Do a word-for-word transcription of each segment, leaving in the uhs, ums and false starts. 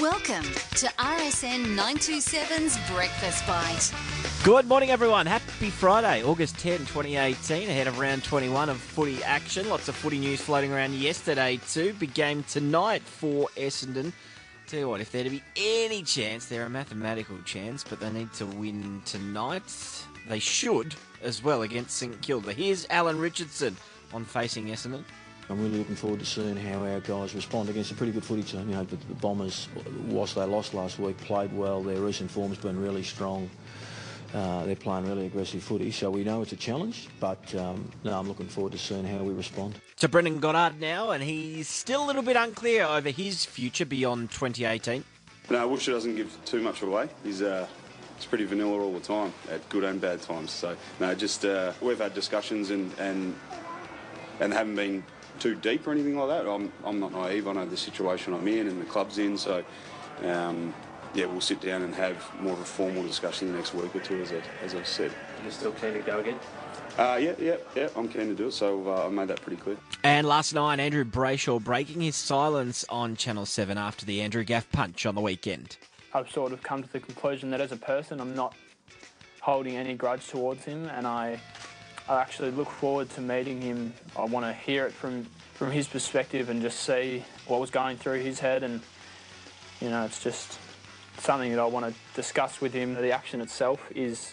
Welcome to R S N nine twenty-seven's Breakfast Bite. Good morning, everyone. Happy Friday, August tenth, twenty eighteen, ahead of round twenty-one of footy action. Lots of footy news floating around yesterday too. Big game tonight for Essendon. Tell you what, if there to be any chance, they're a mathematical chance, but they need to win tonight. They should as well against St Kilda. Here's Alan Richardson on facing Essendon. I'm really looking forward to seeing how our guys respond against a pretty good footy team. You know, the, the Bombers, whilst they lost last week, played well. Their recent form's been really strong. Uh, they're playing really aggressive footy, so we know it's a challenge, but um, no, I'm looking forward to seeing how we respond. To Brendan Goddard now, and he's still a little bit unclear over his future beyond twenty eighteen. No, Wiltshire doesn't give too much away. He's uh, it's pretty vanilla all the time, at good and bad times. So, no, just uh, we've had discussions and, and, and haven't been too deep or anything like that. I'm, I'm not naive. I know the situation I'm in and the club's in, so um, yeah, we'll sit down and have more of a formal discussion in the next week or two, as, I, as I've said. You're still keen to go again? Uh, yeah, yeah, yeah, I'm keen to do it, so uh, I made that pretty clear. And last night, Andrew Brayshaw breaking his silence on Channel seven after the Andrew Gaff punch on the weekend. I've sort of come to the conclusion that as a person, I'm not holding any grudge towards him, and I, I actually look forward to meeting him. I want to hear it from, from his perspective and just see what was going through his head, and, you know, it's just something that I want to discuss with him. The action itself is,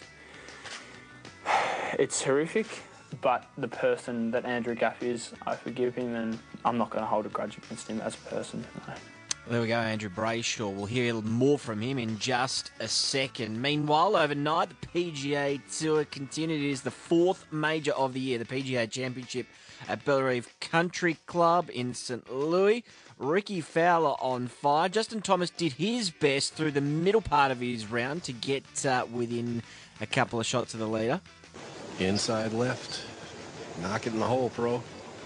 it's horrific, but the person that Andrew Gaff is, I forgive him, and I'm not going to hold a grudge against him as a person. No. There we go, Andrew Brayshaw. We'll hear more from him in just a second. Meanwhile, overnight, the P G A Tour continued. It is the fourth major of the year, the P G A Championship at Bellerive Country Club in St Louis. Ricky Fowler on fire. Justin Thomas did his best through the middle part of his round to get uh, within a couple of shots of the leader. Inside left. Knock it in the hole, pro.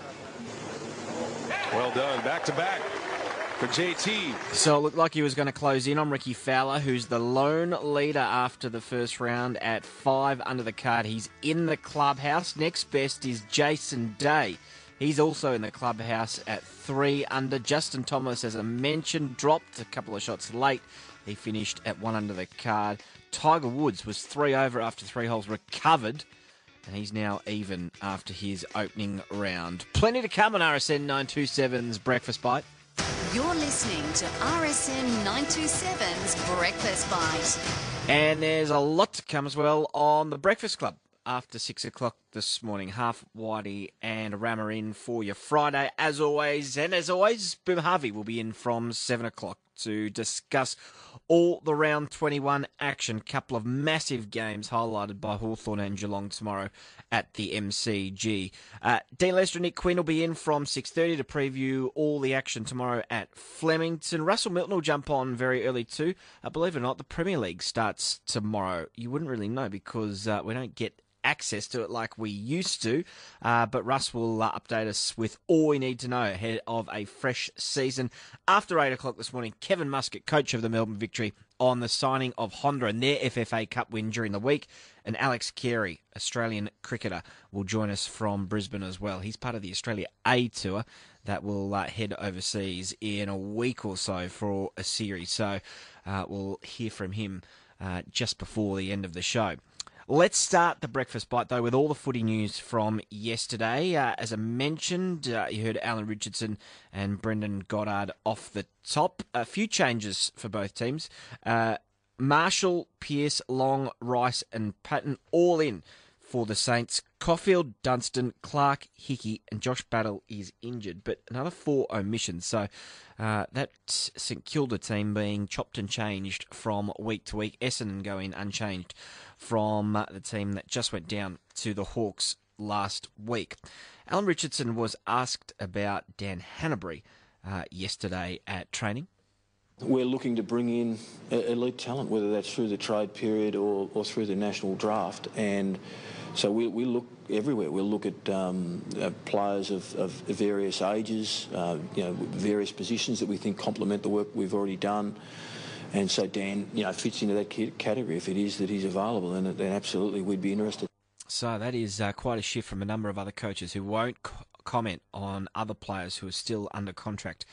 Well done. Back to back for J T. So it looked like he was going to close in on Ricky Fowler, who's the lone leader after the first round at five under the card. He's in the clubhouse. Next best is Jason Day. He's also in the clubhouse at three under. Justin Thomas, as I mentioned, dropped a couple of shots late. He finished at one under the card. Tiger Woods was three over after three holes, recovered, and he's now even after his opening round. Plenty to come on R S N nine twenty-seven's Breakfast Bite. You're listening to R S N nine twenty-seven's Breakfast Bite. And there's a lot to come as well on the Breakfast Club. After six o'clock this morning, Half Whitey and Rammer in for your Friday, as always. And as always, Boom Harvey will be in from seven o'clock to discuss all the round twenty-one action. Couple of massive games highlighted by Hawthorn and Geelong tomorrow at the M C G. Uh, Dean Lester and Nick Quinn will be in from six thirty to preview all the action tomorrow at Flemington. Russell Milton will jump on very early too. Uh, believe it or not, the Premier League starts tomorrow. You wouldn't really know because uh, we don't get access to it like we used to, uh, but Russ will uh, update us with all we need to know ahead of a fresh season. After eight o'clock this morning, Kevin Muscat, coach of the Melbourne Victory, on the signing of Honda and their F F A Cup win during the week, and Alex Carey, Australian cricketer, will join us from Brisbane as well. He's part of the Australia A Tour that will uh, head overseas in a week or so for a series, so uh, we'll hear from him uh, just before the end of the show. Let's start the Breakfast Bite, though, with all the footy news from yesterday. Uh, as I mentioned, uh, you heard Alan Richardson and Brendan Goddard off the top. A few changes for both teams. Uh, Marshall, Pearce, Long, Rice and Patton all in for the Saints. Caulfield, Dunstan, Clark, Hickey and Josh Battle is injured, but another four omissions. So uh, that St Kilda team being chopped and changed from week to week. Essendon going unchanged from uh, the team that just went down to the Hawks last week. Alan Richardson was asked about Dan Hannebery uh, yesterday at training. We're looking to bring in elite talent, whether that's through the trade period or, or through the national draft, and so we, we look everywhere. We'll look at um, uh, players of, of various ages, uh, you know, various positions that we think complement the work we've already done. And so Dan, you know, fits into that category. If it is that he's available, then, then absolutely we'd be interested. So that is uh, quite a shift from a number of other coaches who won't co- comment on other players who are still under contract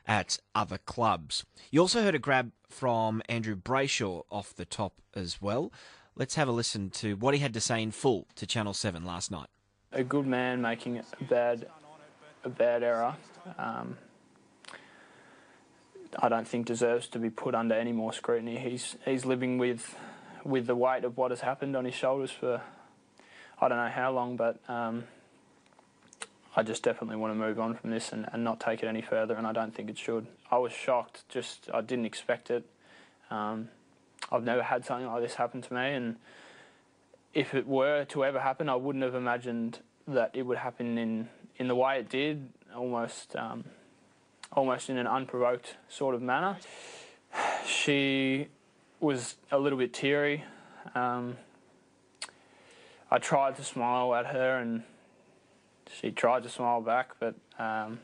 at other clubs. You also heard a grab from Andrew Brayshaw off the top as well. Let's have a listen to what he had to say in full to Channel seven last night. A good man making a bad, a bad error, um, I don't think deserves to be put under any more scrutiny. He's he's living with with the weight of what has happened on his shoulders for I don't know how long, but um, I just definitely want to move on from this and, and not take it any further, and I don't think it should. I was shocked, just I didn't expect it. Um, I've never had something like this happen to me, and if it were to ever happen, I wouldn't have imagined that it would happen in, in the way it did, almost um, almost in an unprovoked sort of manner. She was a little bit teary. Um, I tried to smile at her and she tried to smile back, but um,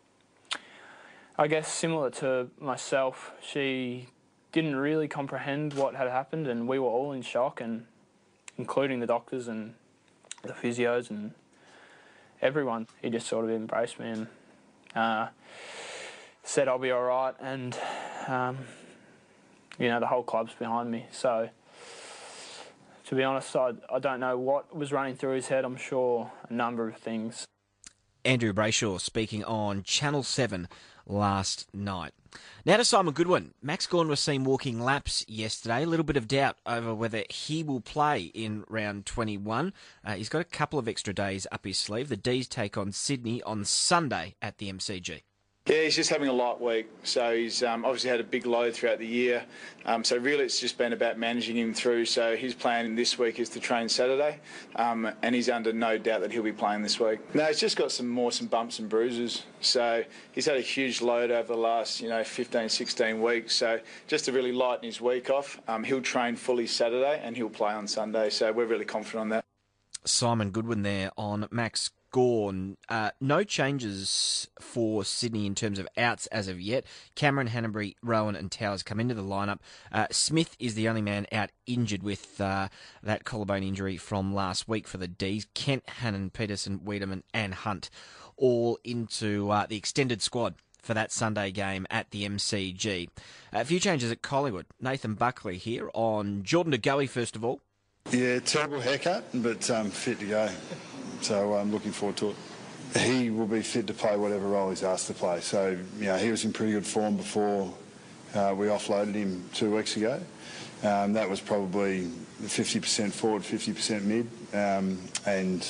I guess similar to myself, she didn't really comprehend what had happened, and we were all in shock, and including the doctors and the physios and everyone. He just sort of embraced me and uh, said I'll be all right, and um, you know, the whole club's behind me. So to be honest, I, I don't know what was running through his head. I'm sure a number of things. Andrew Brayshaw speaking on Channel seven last night. Now to Simon Goodwin. Max Gawn was seen walking laps yesterday. A little bit of doubt over whether he will play in round twenty-one. Uh, he's got a couple of extra days up his sleeve. The D's take on Sydney on Sunday at the M C G. Yeah, he's just having a light week. So he's um, obviously had a big load throughout the year. Um, so really it's just been about managing him through. So his plan this week is to train Saturday. Um, and he's under no doubt that he'll be playing this week. No, he's just got some more, some bumps and bruises. So he's had a huge load over the last, you know, fifteen, sixteen weeks. So just to really lighten his week off, um, he'll train fully Saturday and he'll play on Sunday. So we're really confident on that. Simon Goodwin there on Max Gawn. Uh, no changes for Sydney in terms of outs as of yet. Cameron, Hanbury, Rowan and Towers come into the lineup. Uh, Smith is the only man out injured with uh, that collarbone injury from last week for the D's. Kent, Hannon, Peterson, Wiedemann and Hunt all into uh, the extended squad for that Sunday game at the M C G. A few changes at Collingwood. Nathan Buckley here on Jordan De Goey, first of all. Yeah, terrible haircut, but um, fit to go. So I'm looking forward to it. He will be fit to play whatever role he's asked to play. So, you know, he was in pretty good form before uh, we offloaded him two weeks ago. Um, that was probably fifty percent forward, fifty percent mid. Um, and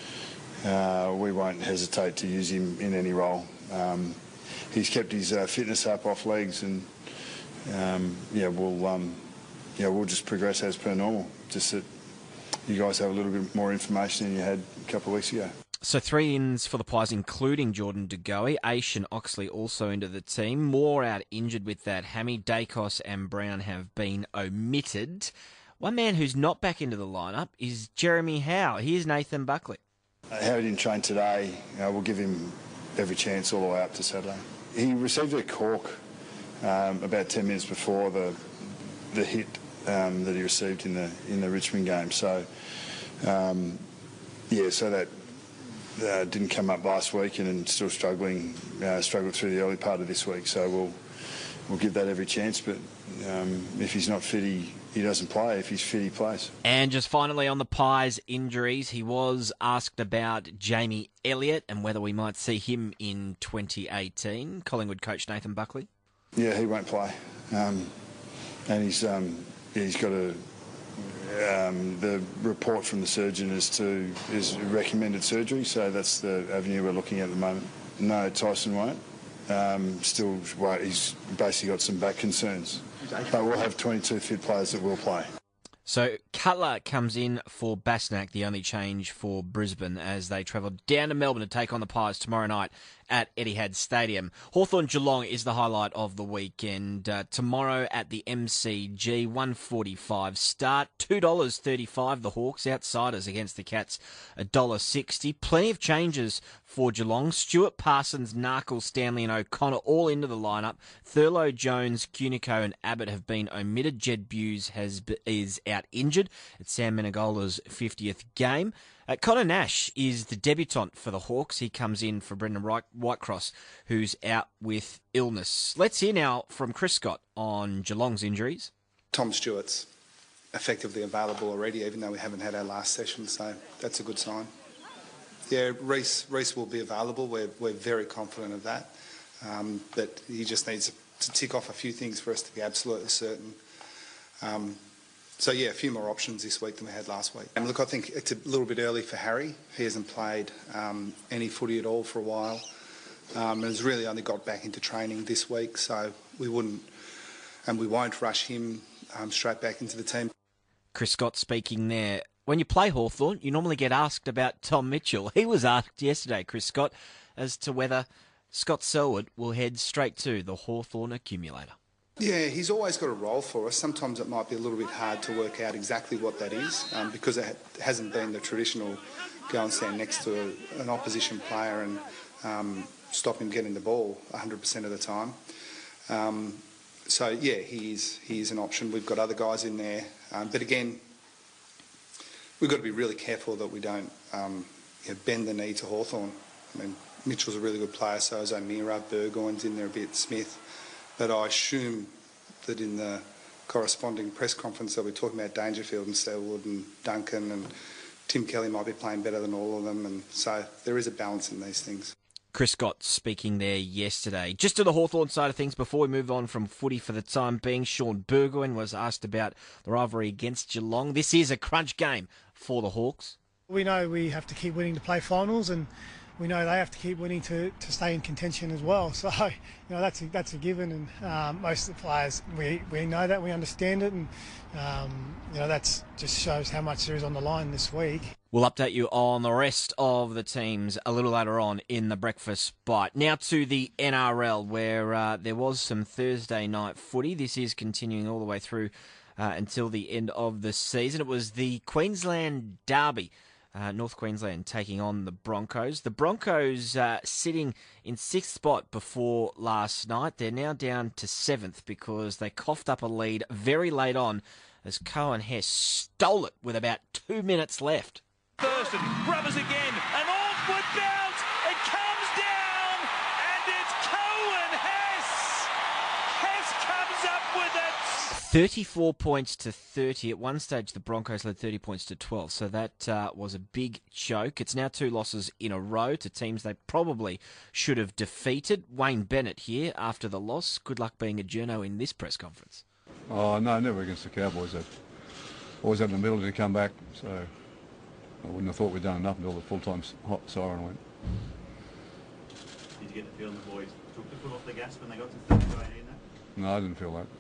uh, we won't hesitate to use him in any role. Um, he's kept his uh, fitness up off legs, and um, yeah, we'll um, yeah we'll just progress as per normal. Just that you guys have a little bit more information than you had a couple of weeks ago. So three ins for the Pies, including Jordan De Goey. Aish and Oxley also into the team. More out injured with that hammy. Dacos and Brown have been omitted. One man who's not back into the lineup is Jeremy Howe. Here's Nathan Buckley. Uh, Howe didn't train today. Uh, we'll give him every chance all the way up to Saturday. He received a cork um, about ten minutes before the the hit um, that he received in the in the Richmond game. So um, yeah, so that. Uh, didn't come up last week and, and still struggling, uh, struggled through the early part of this week. So we'll we'll give that every chance. But um, if he's not fit, he, he doesn't play. If he's fit, he plays. And just finally on the Pies injuries, he was asked about Jamie Elliott and whether we might see him in twenty eighteen. Collingwood coach Nathan Buckley. Yeah, he won't play, um, and he's um, yeah, he's got a. Um, the report from the surgeon is to is recommended surgery, so that's the avenue we're looking at at the moment. No, Tyson won't. Um, still, well, he's basically got some back concerns, but we'll have twenty-two fit players that will play. So Cutler comes in for Basnak, the only change for Brisbane as they travel down to Melbourne to take on the Pies tomorrow night at Etihad Stadium. Hawthorn Geelong is the highlight of the weekend. Uh, tomorrow at the M C G, one forty-five start, two dollars thirty-five the Hawks, outsiders against the Cats, one dollar sixty. Plenty of changes for Geelong. Stewart, Parsons, Narkle, Stanley and O'Connor all into the lineup. Thurlow, Jones, Cunico and Abbott have been omitted. Jed Buse has, is out out injured. It's Sam Menegola's fiftieth game. Uh, Connor Nash is the debutant for the Hawks. He comes in for Brendan Whitecross, who's out with illness. Let's hear now from Chris Scott on Geelong's injuries. Tom Stewart's effectively available already, even though we haven't had our last session, so that's a good sign. Yeah, Reece, Reece will be available. We're, we're very confident of that. Um, but he just needs to tick off a few things for us to be absolutely certain. Um, so, yeah, a few more options this week than we had last week. And look, I think it's a little bit early for Harry. He hasn't played um, any footy at all for a while um, and has really only got back into training this week, so we wouldn't and we won't rush him um, straight back into the team. Chris Scott speaking there. When you play Hawthorn, you normally get asked about Tom Mitchell. He was asked yesterday, Chris Scott, as to whether Scott Selwood will head straight to the Hawthorn accumulator. Yeah, he's always got a role for us. Sometimes it might be a little bit hard to work out exactly what that is um, because it hasn't been the traditional go and stand next to a, an opposition player and um, stop him getting the ball one hundred percent of the time. Um, so, yeah, he is, he is an option. We've got other guys in there. Um, but again, we've got to be really careful that we don't um, you know, bend the knee to Hawthorn. I mean, Mitchell's a really good player, so is O'Meara, Burgoyne's in there a bit, Smith. But I assume that in the corresponding press conference they'll be talking about Dangerfield and Selwood and Duncan, and Tim Kelly might be playing better than all of them, and so there is a balance in these things. Chris Scott speaking there yesterday. Just to the Hawthorn side of things, before we move on from footy for the time being, Sean Burgoyne was asked about the rivalry against Geelong. This is a crunch game for the Hawks. We know we have to keep winning to play finals, and we know they have to keep winning to, to stay in contention as well. So, you know, that's a, that's a given, and um, most of the players, we, we know that, we understand it, and, um, you know, that just shows how much there is on the line this week. We'll update you on the rest of the teams a little later on in the Breakfast Bite. Now to the N R L, where uh, there was some Thursday night footy. This is continuing all the way through uh, until the end of the season. It was the Queensland Derby. Uh, North Queensland taking on the Broncos. The Broncos uh, sitting in sixth spot before last night. They're now down to seventh because they coughed up a lead very late on as Cohen Hess stole it with about two minutes left. Thurston, rubbers again, an awkward bounce, it comes down, and it's Cohen Hess! Hess comes up with it! thirty-four points to thirty. At one stage, the Broncos led thirty points to twelve, so that uh, was a big choke. It's now two losses in a row to teams they probably should have defeated. Wayne Bennett here after the loss. Good luck being a journo in this press conference. Oh, no, never against the Cowboys. They've always had an ability to come back, so I wouldn't have thought we'd done enough until the full-time hot siren went. Did you get the feeling the boys took the foot off the gas when they got to thirty-two eighteen? No, I didn't feel that.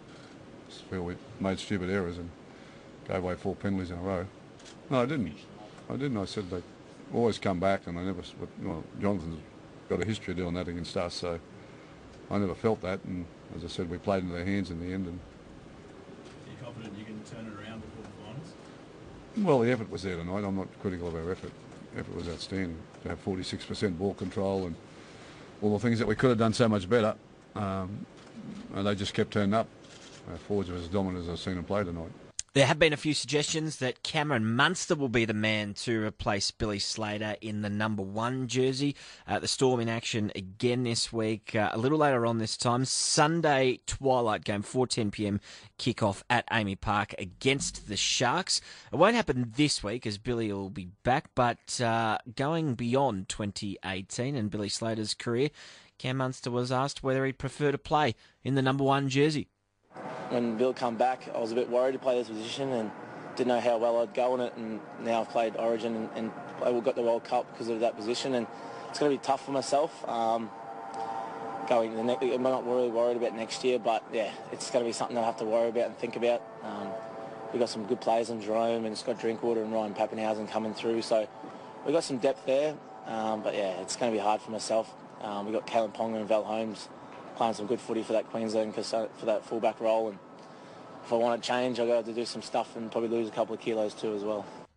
I just feel we made stupid errors and gave away four penalties in a row. No, I didn't. I didn't. I said they always come back, and they never. Well, Jonathan's got a history of doing that against us, so I never felt that. And as I said, we played into their hands in the end. And are you confident you can turn it around before the finals? Well, the effort was there tonight. I'm not critical of our effort. The effort was outstanding. To have forty-six percent ball control and all the things that we could have done so much better, um, and they just kept turning up. Our forwards were as dominant as I've seen them play tonight. There have been a few suggestions that Cameron Munster will be the man to replace Billy Slater in the number one jersey. Uh, the Storm in action again this week. Uh, a little later on this time, Sunday twilight game, four ten p m kickoff at Amy Park against the Sharks. It won't happen this week as Billy will be back, but uh, going beyond twenty eighteen and Billy Slater's career, Cam Munster was asked whether he'd prefer to play in the number one jersey. When Bill come back, I was a bit worried to play this position and didn't know how well I'd go in it, and now I've played Origin and, and I got the World Cup because of that position, and it's going to be tough for myself. Um, going the next, I'm not really worried about next year, but yeah, it's going to be something I have to worry about and think about. Um, we've got some good players in Jerome and Scott Drinkwater and Ryan Pappenhausen coming through, so we've got some depth there, um, but yeah, it's going to be hard for myself. Um, we've got Kalen Ponga and Val Holmes playing some good footy for that Queensland, for that fullback role, and if I want to change, I've got to do some stuff and probably lose a couple of kilos too as well.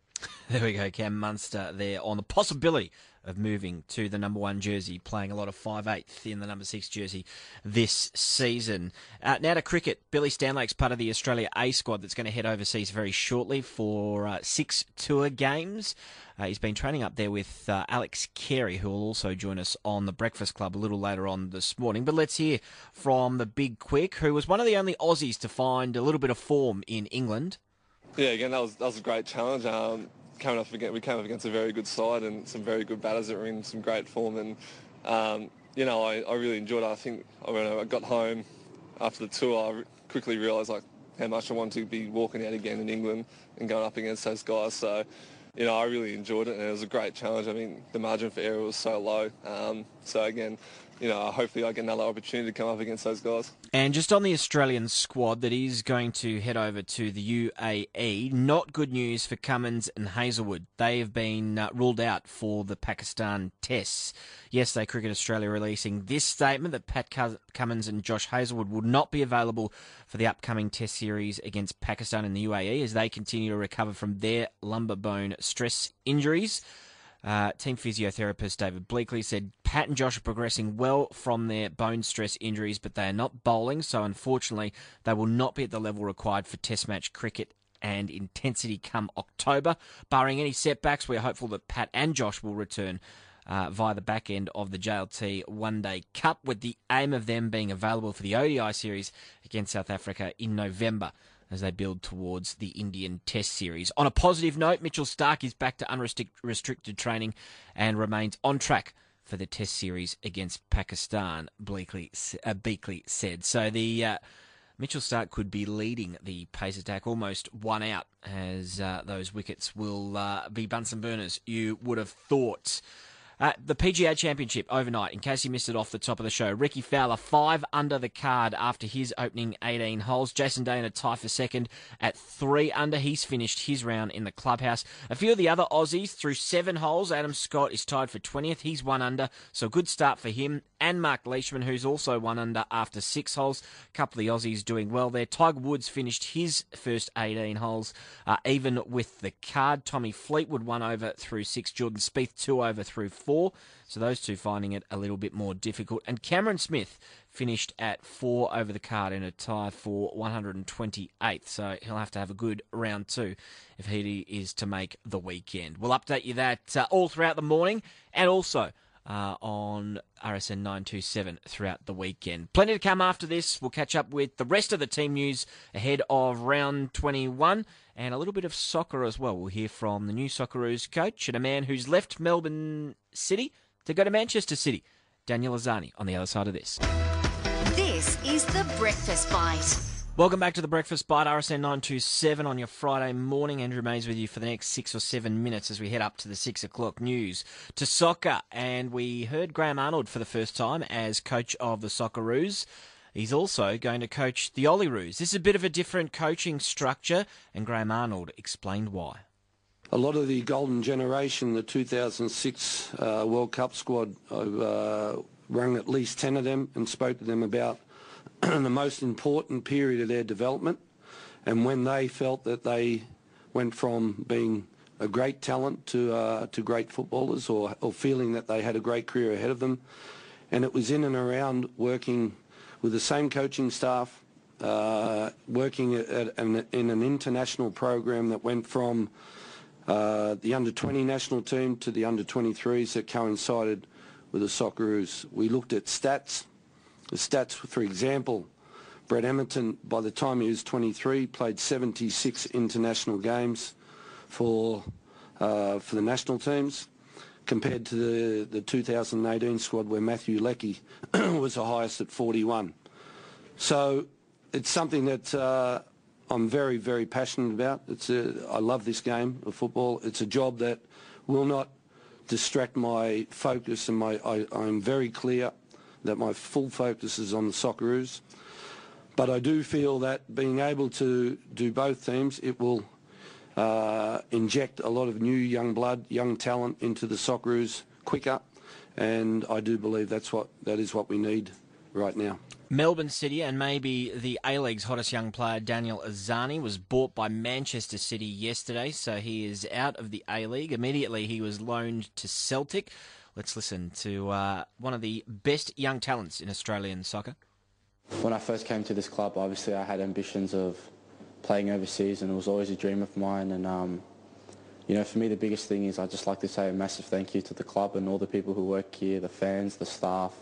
There we go, Cam Munster there on the possibility of moving to the number one jersey, playing a lot of five eighth in the number six jersey this season. Uh, now to cricket. Billy Stanlake's part of the Australia A squad that's going to head overseas very shortly for uh, six tour games. Uh, he's been training up there with uh, Alex Carey, who will also join us on the Breakfast Club a little later on this morning. But let's hear from the Big Quick, who was one of the only Aussies to find a little bit of form in England. Yeah, again, that was that was a great challenge. Um, coming up against, we came up against a very good side and some very good batters that were in some great form. And um, you know, I, I really enjoyed it. I think when I got home after the tour, I quickly realised like how much I wanted to be walking out again in England and going up against those guys. So, you know, I really enjoyed it, and it was a great challenge. I mean, the margin for error was so low. Um, so again, you know, hopefully I get another opportunity to come up against those guys. And just on the Australian squad that is going to head over to the U A E, not good news for Cummins and Hazelwood. They have been uh, ruled out for the Pakistan tests. Yesterday, Cricket Australia releasing this statement that Pat Cummins and Josh Hazelwood will not be available for the upcoming test series against Pakistan in the U A E as they continue to recover from their lumbar bone stress injuries. Uh, team physiotherapist David Bleakley said Pat and Josh are progressing well from their bone stress injuries, but they are not bowling, so unfortunately they will not be at the level required for test match cricket and intensity come October. Barring any setbacks, we're hopeful that Pat and Josh will return uh, via the back end of the J L T One Day Cup, with the aim of them being available for the O D I series against South Africa in November, as they build towards the Indian Test Series. On a positive note, Mitchell Starc is back to unrestricted training and remains on track for the Test Series against Pakistan, Bleakley, uh, Beakley said. So the uh, Mitchell Starc could be leading the pace attack, almost one out, as uh, those wickets will uh, be Bunsen burners, you would have thought. Uh, the P G A Championship overnight, in case you missed it off the top of the show. Ricky Fowler, five under the card after his opening eighteen holes. Jason Day in a tie for second at three under. He's finished his round in the clubhouse. A few of the other Aussies through seven holes. Adam Scott is tied for twentieth. He's one under, so a good start for him. And Mark Leishman, who's also one under after six holes. A couple of the Aussies doing well there. Tiger Woods finished his first eighteen holes, uh, even with the card. Tommy Fleetwood one over through six. Jordan Spieth two over through four. So those two finding it a little bit more difficult. And Cameron Smith finished at four over the card in a tie for one hundred twenty-eighth. So he'll have to have a good round two if he is to make the weekend. We'll update you that uh, all throughout the morning and also uh, on R S N nine twenty-seven throughout the weekend. Plenty to come after this. We'll catch up with the rest of the team news ahead of round twenty-one and a little bit of soccer as well. We'll hear from the new Socceroos coach and a man who's left Melbourne City to go to Manchester City. Daniel Azzani on the other side of this. This is The Breakfast Bite. Welcome back to The Breakfast Bite, R S N nine twenty-seven on your Friday morning. Andrew Mays with you for the next six or seven minutes as we head up to the six o'clock news. To soccer, and we heard Graham Arnold for the first time as coach of the Socceroos. He's also going to coach the Olyroos. This is a bit of a different coaching structure, and Graham Arnold explained why. A lot of the golden generation, the two thousand six uh, World Cup squad, I've uh, rung at least ten of them and spoke to them about the most important period of their development, and when they felt that they went from being a great talent to uh, to great footballers, or, or feeling that they had a great career ahead of them. And it was in and around working with the same coaching staff, uh, working at, at an, in an international program that went from uh, the under twenty national team to the under twenty-threes that coincided with the Socceroos. We looked at stats. The stats, for example, Brett Emerton, by the time he was twenty-three, played seventy-six international games for uh, for the national teams, compared to the, the two thousand eighteen squad where Matthew Leckie was the highest at forty-one. So it's something that uh, I'm very, very passionate about. It's a, I love this game of football. It's a job that will not distract my focus, and my I, I'm very clear that my full focus is on the Socceroos. But I do feel that being able to do both teams, it will uh, inject a lot of new young blood, young talent into the Socceroos quicker, and I do believe that's what that is what we need right now. Melbourne City and maybe the A-League's hottest young player, Daniel Azzani, was bought by Manchester City yesterday, so he is out of the A-League. Immediately he was loaned to Celtic. Let's listen to uh, one of the best young talents in Australian soccer. When I first came to this club, obviously I had ambitions of playing overseas, and it was always a dream of mine. And um, you know, for me, the biggest thing is I'd just like to say a massive thank you to the club and all the people who work here, the fans, the staff,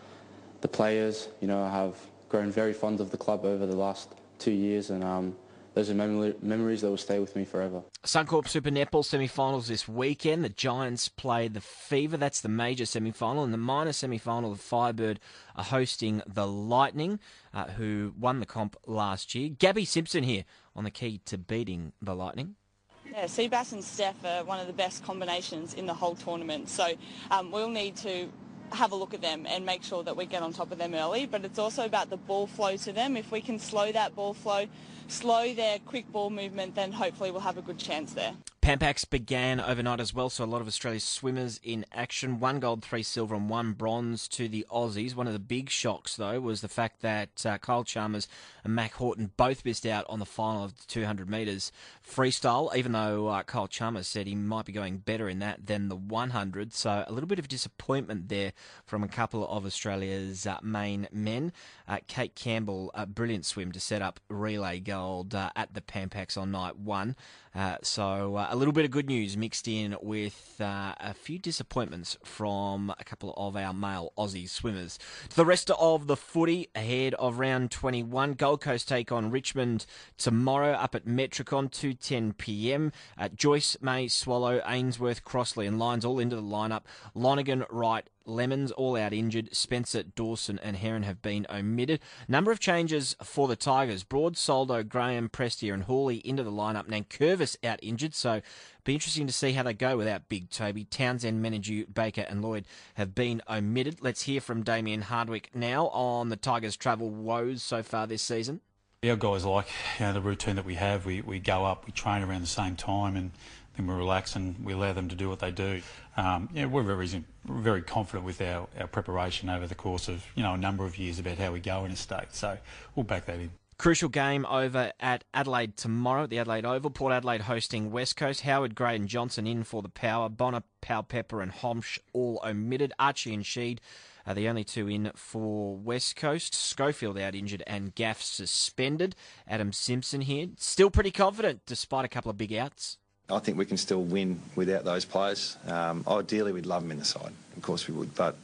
the players. You know, I have grown very fond of the club over the last two years, and um, those are mem- memories that will stay with me forever. Suncorp Super Netball semi-finals this weekend. The Giants play the Fever. That's the major semi-final. And the minor semi-final, the Firebird are hosting the Lightning, uh, who won the comp last year. Gabby Simpson here on the key to beating the Lightning. Yeah, Seabass and Steph are one of the best combinations in the whole tournament. So um, we'll need to have a look at them and make sure that we get on top of them early. But it's also about the ball flow to them. If we can slow that ball flow, slow their quick ball movement, then hopefully we'll have a good chance there. Pampax began overnight as well, so a lot of Australia's swimmers in action. One gold, three silver and one bronze to the Aussies. One of the big shocks, though, was the fact that uh, Kyle Chalmers and Mac Horton both missed out on the final of the two hundred metres freestyle, even though uh, Kyle Chalmers said he might be going better in that than the one hundred. So a little bit of disappointment there from a couple of Australia's uh, main men. Uh, Kate Campbell, a brilliant swim to set up relay gold uh, at the Pampax on night one. Uh, so uh, a little bit of good news mixed in with uh, a few disappointments from a couple of our male Aussie swimmers. To the rest of the footy ahead of round twenty-one, Gold Coast take on Richmond tomorrow up at Metricon, two ten p m. Uh, Joyce, May, Swallow, Ainsworth, Crossley and Lyons all into the lineup. Lonergan, Wright, Lemons all out injured. Spencer, Dawson and Heron have been omitted. Number of changes for the Tigers. Broad, Soldo, Graham, Prestia and Hawley into the lineup. Nankervis out injured, so be interesting to see how they go without Big Toby. Townsend, Menadue, Baker and Lloyd have been omitted. Let's hear from Damien Hardwick now on the Tigers' travel woes so far this season. Our guys like, you know, the routine that we have. We, we go up, we train around the same time, and then we relax and we allow them to do what they do. Um, yeah, we're very very confident with our, our preparation over the course of, you know, a number of years about how we go in a state. So we'll back that in. Crucial game over at Adelaide tomorrow at the Adelaide Oval. Port Adelaide hosting West Coast. Howard, Gray and Johnson in for the power. Bonner, Powell-Pepper and Homsch all omitted. Archie and Sheed are the only two in for West Coast. Schofield out injured and Gaff suspended. Adam Simpson here. Still pretty confident despite a couple of big outs. I think we can still win without those players. Um, ideally, we'd love them in the side. Of course we would, but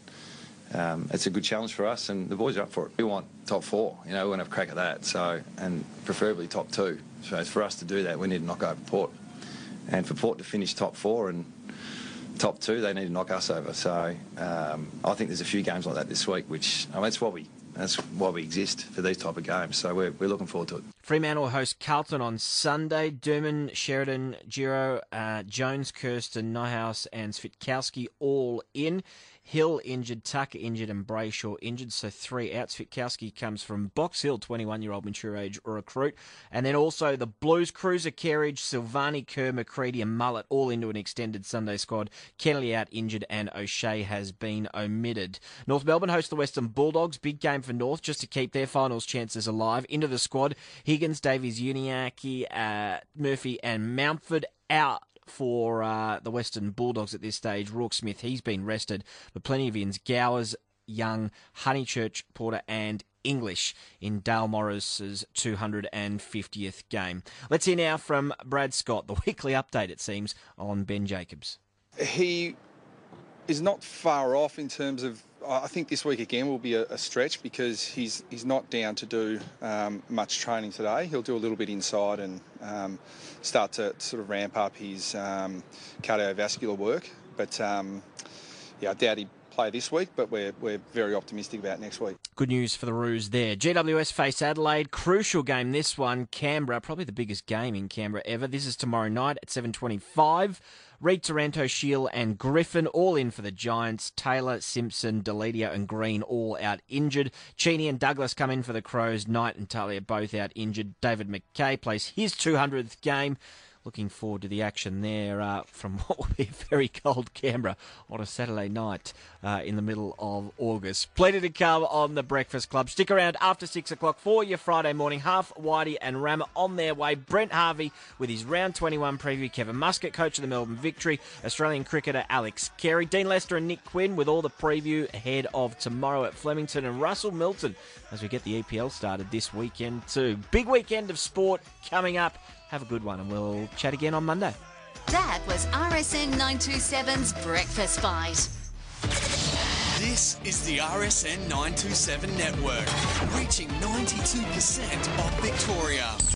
um, it's a good challenge for us, and the boys are up for it. We want top four. You know, we want to have a crack at that. So, and preferably top two. So for us to do that, we need to knock over Port, and for Port to finish top four and top two, they need to knock us over. So um, I think there's a few games like that this week, which I mean, that's what we. That's why we exist, for these type of games. So we're, we're looking forward to it. Fremantle host Carlton on Sunday. Durman, Sheridan, Giro, uh, Jones, Kirsten, Nyhouse and Svitkowski all in. Hill injured, Tucker injured and Brayshaw injured, so three out. Svitkowski comes from Box Hill, twenty-one-year-old mature age recruit. And then also the Blues, Cruiser, Kerridge, Silvani, Kerr, McCready and Mullet all into an extended Sunday squad. Kennelly out injured and O'Shea has been omitted. North Melbourne host the Western Bulldogs. Big game for North just to keep their finals chances alive. Into the squad, Higgins, Davies, Uniacke, uh, Murphy and Mountford out for uh, the Western Bulldogs at this stage. Rourke Smith, he's been rested, but plenty of ins. Gowers, Young, Honeychurch, Porter and English in Dale Morris's two hundred fiftieth game. Let's hear now from Brad Scott, the weekly update, it seems, on Ben Jacobs. He is not far off in terms of, I think this week again will be a, a stretch because he's he's not down to do um, much training today. He'll do a little bit inside and um, start to sort of ramp up his um, cardiovascular work. But um, yeah, I doubt he'd play this week, but we're we're very optimistic about next week. Good news for the Roos there. G W S face Adelaide. Crucial game this one. Canberra, probably the biggest game in Canberra ever. This is tomorrow night at seven twenty-five. Reid, Taranto, Shield and Griffin all in for the Giants. Taylor, Simpson, Deledio and Green all out injured. Cheney and Douglas come in for the Crows. Knight and Talia both out injured. David McKay plays his two hundredth game. looking forward to the action there uh, from what will be a very cold Canberra on a Saturday night uh, in the middle of August. Plenty to come on the Breakfast Club. Stick around after six o'clock for your Friday morning. Half, Whitey and Rammer on their way. Brent Harvey with his round twenty-one preview. Kevin Muscat, coach of the Melbourne Victory. Australian cricketer Alex Carey. Dean Lester and Nick Quinn with all the preview ahead of tomorrow at Flemington. And Russell Milton as we get the E P L started this weekend too. Big weekend of sport coming up. Have a good one and we'll chat again on Monday. That was R S N nine twenty-seven's Breakfast Bite. This is the R S N nine twenty-seven network, reaching ninety-two percent of Victoria.